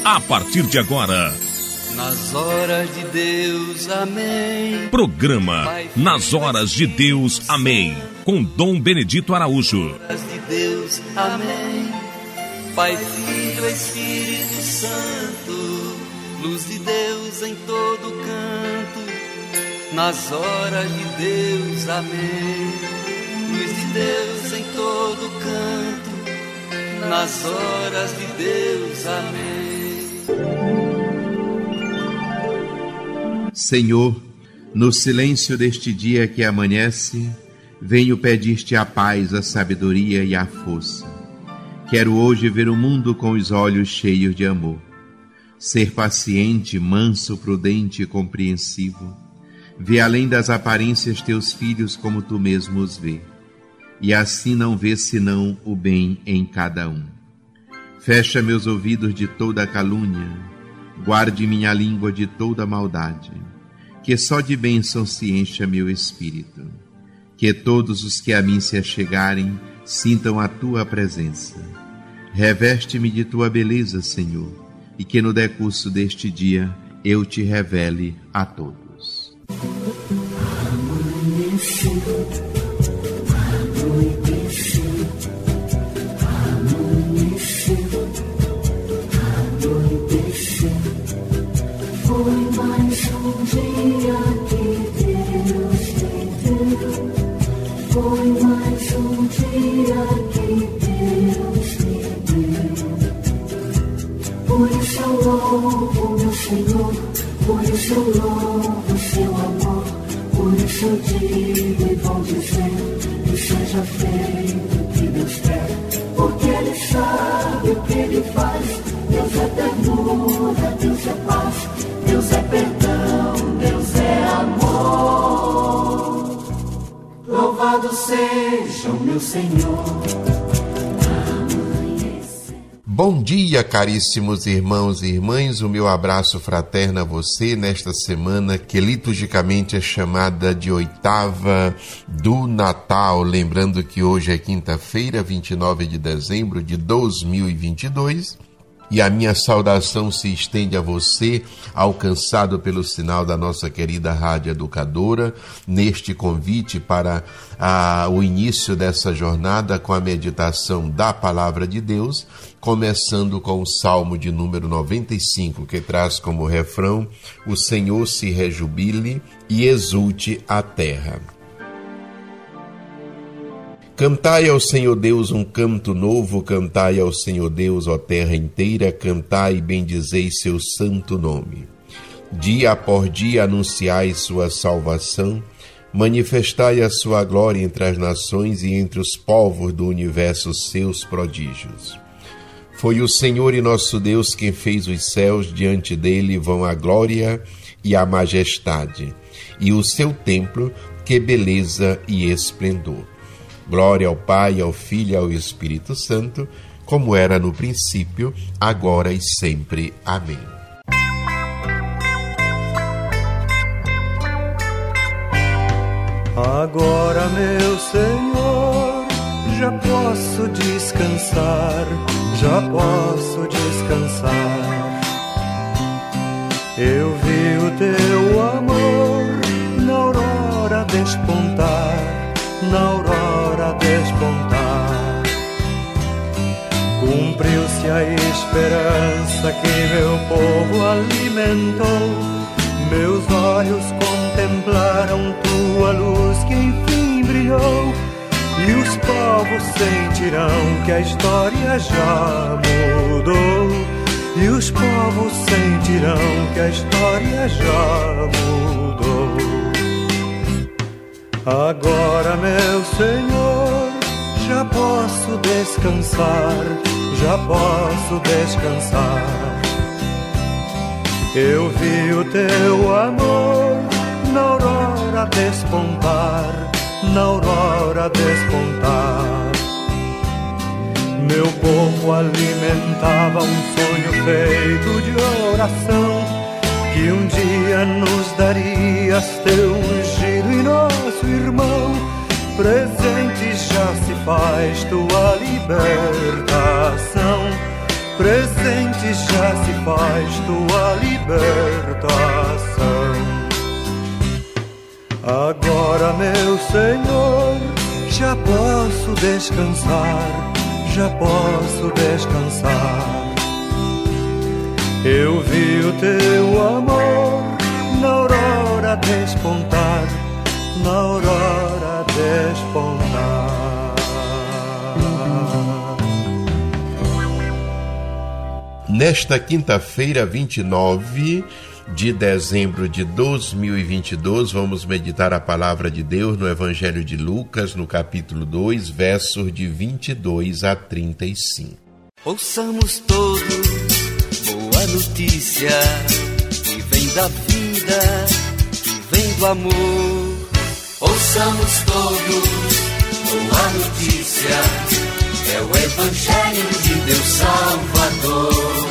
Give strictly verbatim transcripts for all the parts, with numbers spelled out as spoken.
a partir de agora. Nas horas de Deus, amém. Programa Nas Horas de Deus, amém. Com Dom Benedito Araújo. Nas horas de Deus, amém. Pai, Filho, Espírito Santo, luz de Deus em todo canto. Nas horas de Deus, amém. Luz de Deus em todo canto. Nas horas de Deus, amém. Senhor, no silêncio deste dia que amanhece, venho pedir-te a paz, a sabedoria e a força. Quero hoje ver o mundo com os olhos cheios de amor. Ser paciente, manso, prudente e compreensivo. Ver além das aparências teus filhos como tu mesmo os vê. E assim não ver senão o bem em cada um. Fecha meus ouvidos de toda calúnia. Guarde minha língua de toda maldade. Que só de bênção se encha meu espírito. Que todos os que a mim se achegarem sintam a tua presença. Reveste-me de tua beleza, Senhor, e que no decurso deste dia eu te revele a todos. Amanheceu, anoiteceu, amanheceu, anoiteceu. Foi mais um dia que Deus me deu. Foi mais um dia que Deus me deu. Por isso eu louvo meu Senhor, por isso eu louvo seu amor. Por isso eu digo e vou dizer que seja feito o que Deus quer, porque Ele sabe o que Ele faz. Deus é ternura, Deus é paz, Deus é perdão, Deus é amor. Louvado seja o meu Senhor. Bom dia, caríssimos irmãos e irmãs, o meu abraço fraterno a você nesta semana que liturgicamente é chamada de oitava do Natal, lembrando que hoje é quinta-feira, vinte e nove de dezembro de dois mil e vinte e dois, e a minha saudação se estende a você, alcançado pelo sinal da nossa querida Rádio Educadora, neste convite para ah, o início dessa jornada com a meditação da Palavra de Deus, começando com o Salmo de número noventa e cinco, que traz como refrão: o Senhor se rejubile e exulte a terra. Cantai ao Senhor Deus um canto novo, cantai ao Senhor Deus, ó terra inteira, cantai e bendizei seu santo nome. Dia após dia anunciai sua salvação, manifestai a sua glória entre as nações e entre os povos do universo seus prodígios. Foi o Senhor e nosso Deus quem fez os céus, diante dele vão a glória e a majestade, e o seu templo, que beleza e esplendor. Glória ao Pai, ao Filho e ao Espírito Santo, como era no princípio, agora e sempre. Amém. Agora, meu Senhor, já posso descansar, já posso descansar. Eu vi o teu amor na aurora despontar, na aurora despontar. Cumpriu-se a esperança que meu povo alimentou. Meus olhos contemplaram tua luz que enfim brilhou. E os povos sentirão que a história já mudou. E os povos sentirão que a história já mudou. Agora, meu Senhor, já posso descansar, já posso descansar. Eu vi o teu amor na aurora despontar, na aurora despontar. Meu povo alimentava um sonho feito de oração, que um dia nos darias teu ungido e nosso irmão. Presente já se faz tua libertação, presente já se faz tua libertação. Agora, meu Senhor, já posso descansar, já posso descansar. Eu vi o teu amor na aurora despontar, na aurora despontar. Nesta quinta-feira, vinte e nove de dezembro de dois mil e vinte e dois, vamos meditar a palavra de Deus no Evangelho de Lucas, no capítulo dois, versos de vinte e dois a trinta e cinco. Ouçamos todos boa notícia, que vem da vida, que vem do amor. Ouçamos todos boa notícia, é o Evangelho de Deus Salvador.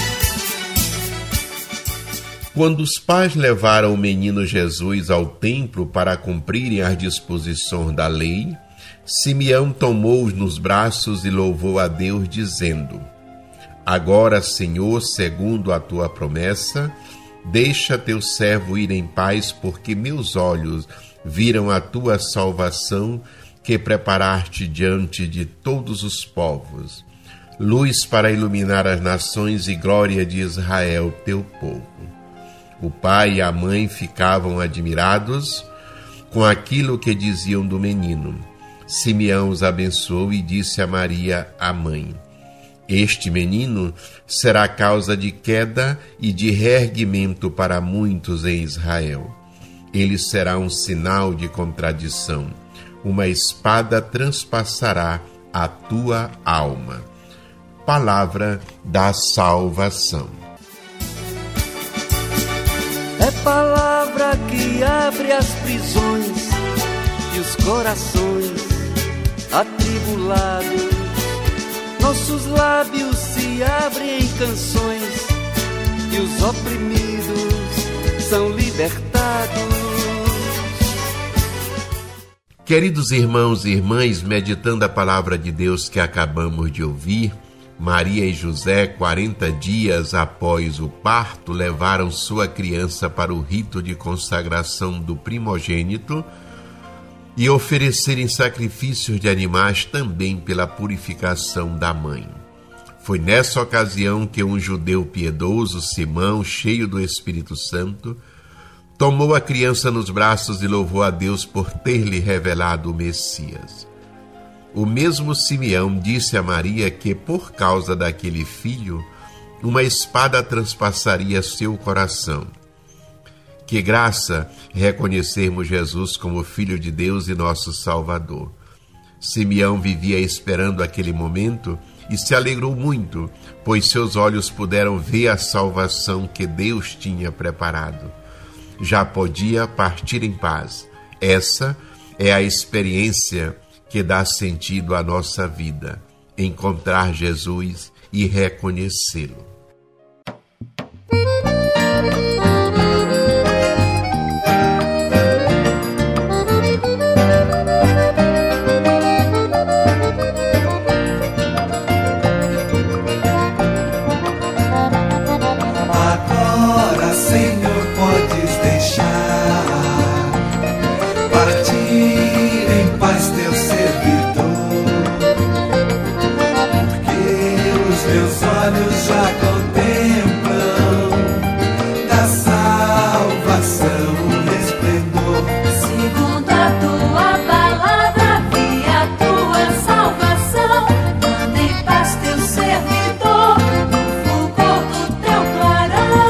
Quando os pais levaram o menino Jesus ao templo para cumprirem as disposições da lei, Simeão tomou-os nos braços e louvou a Deus, dizendo: Agora, Senhor, segundo a tua promessa, deixa teu servo ir em paz, porque meus olhos viram a tua salvação, que preparaste diante de todos os povos, luz para iluminar as nações e glória de Israel, teu povo. O pai e a mãe ficavam admirados com aquilo que diziam do menino. Simeão os abençoou e disse a Maria, a mãe: Este menino será causa de queda e de reerguimento para muitos em Israel. Ele será um sinal de contradição. Uma espada transpassará a tua alma. Palavra da salvação. É palavra que abre as prisões e os corações atribulados. Nossos lábios se abrem em canções e os oprimidos são libertados. Queridos irmãos e irmãs, meditando a palavra de Deus que acabamos de ouvir, Maria e José, quarenta dias após o parto, levaram sua criança para o rito de consagração do primogênito e oferecerem sacrifícios de animais também pela purificação da mãe. Foi nessa ocasião que um judeu piedoso, Simão, cheio do Espírito Santo, tomou a criança nos braços e louvou a Deus por ter lhe revelado o Messias. O mesmo Simeão disse a Maria que, por causa daquele filho, uma espada transpassaria seu coração. Que graça reconhecermos Jesus como Filho de Deus e nosso Salvador. Simeão vivia esperando aquele momento e se alegrou muito, pois seus olhos puderam ver a salvação que Deus tinha preparado. Já podia partir em paz. Essa é a experiência que dá sentido à nossa vida, encontrar Jesus e reconhecê-lo. Agora, Senhor, podes deixar partir em paz teu servidor, porque os meus olhos já contemplam da salvação o resplendor. Segundo a tua palavra, vi a tua salvação. Manda em paz teu servidor, no fulgor do teu clarão.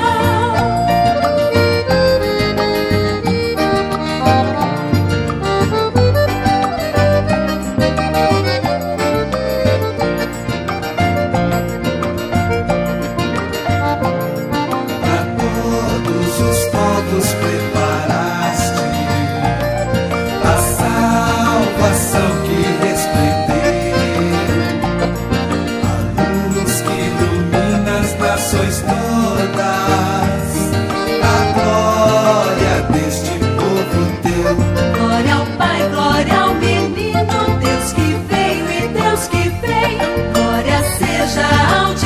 Para todos os povos preparaste a salvação que resplendeu, a luz que ilumina as nações todas, a glória deste povo teu. Glória ao Pai, glória ao menino, Deus que veio e Deus que vem. Glória seja ao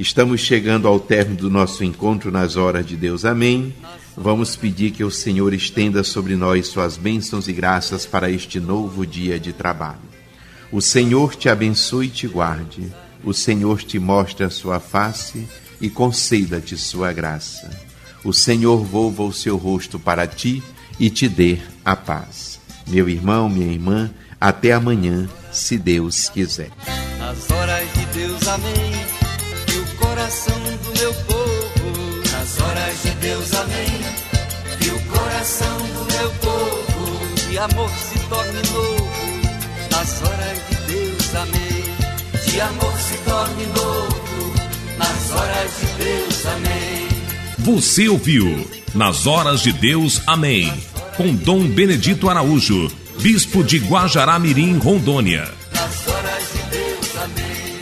Estamos chegando ao término do nosso encontro nas horas de Deus. Amém. Vamos pedir que o Senhor estenda sobre nós suas bênçãos e graças para este novo dia de trabalho. O Senhor te abençoe e te guarde. O Senhor te mostre a sua face e conceda-te sua graça. O Senhor volva o seu rosto para ti e te dê a paz. Meu irmão, minha irmã, até amanhã, se Deus quiser. Nas horas de Deus, amém, que o coração do meu povo, nas horas de Deus, amém, que o coração do meu povo de amor se torne novo. Nas horas de Deus, amém, de amor se torne novo. Nas horas de Deus, amém. Você ouviu Nas Horas de Deus, amém, com Dom Benedito Araújo, bispo de Guajará-Mirim, Rondônia. Nas horas de Deus, amém.